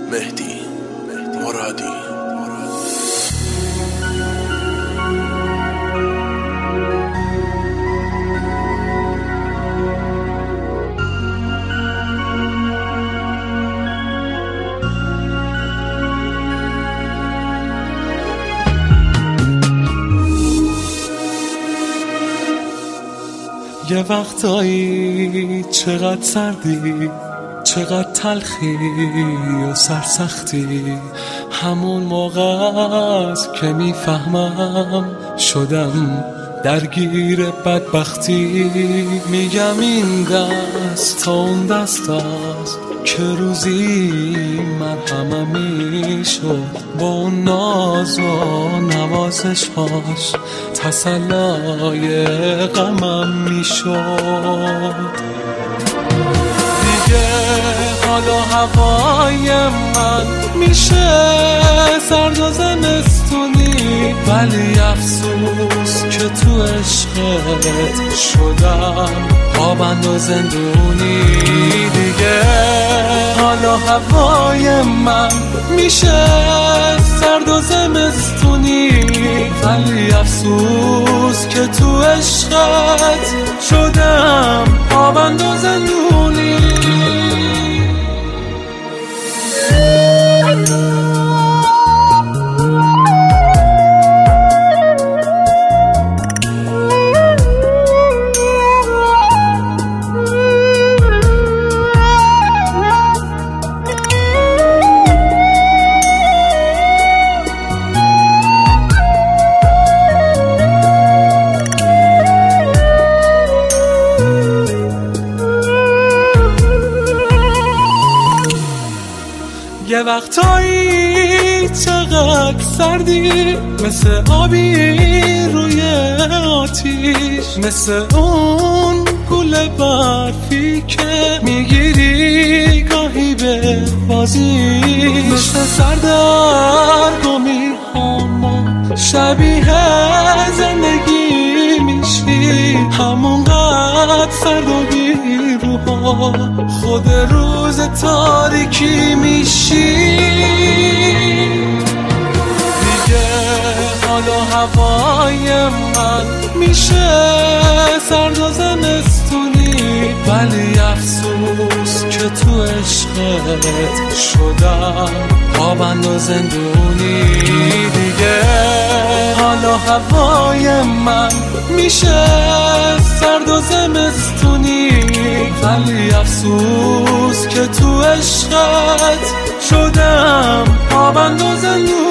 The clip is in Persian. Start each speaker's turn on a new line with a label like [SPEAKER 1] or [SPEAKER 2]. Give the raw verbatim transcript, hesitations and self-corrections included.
[SPEAKER 1] مهدی مرادی.
[SPEAKER 2] یه وقتایی چقدر سردی، چقدر تلخی و سرسختی، همون موقع است که میفهمم شدم درگیر بدبختی. میگم این دست تا اون دست است که روزی مرهمم میشد، با اون ناز و نوازش‌هاش تسلای غمم میشد. دیگه حالا هوای من میشه سرد و زمستونی، ولی افسوس که تو عشقت شدم پابند و زندونی. دیگه حالا هوای من میشه سرد و زمستونی، ولی افسوس که تو عشقت شدم پابند و زندونی. یه وقتایی چقدر سردی، مثل آبی روی آتیش، مثل اون گل برفی که میگیری گاهی به بازی، مثل سردرگمی هاما شبیه زندگی میشی، همونقدر سرد و بیروها خود روز تاریکی میشی. دیگه حالا هوای من میشه سرد و زمستونی، ولی افسوس که تو عشقت شدم پابند و زندونی. دیگه حالا هوای من میشه سرد و زمستونی، ولی افسوس که تو عشقت شدم پابند و زندونی.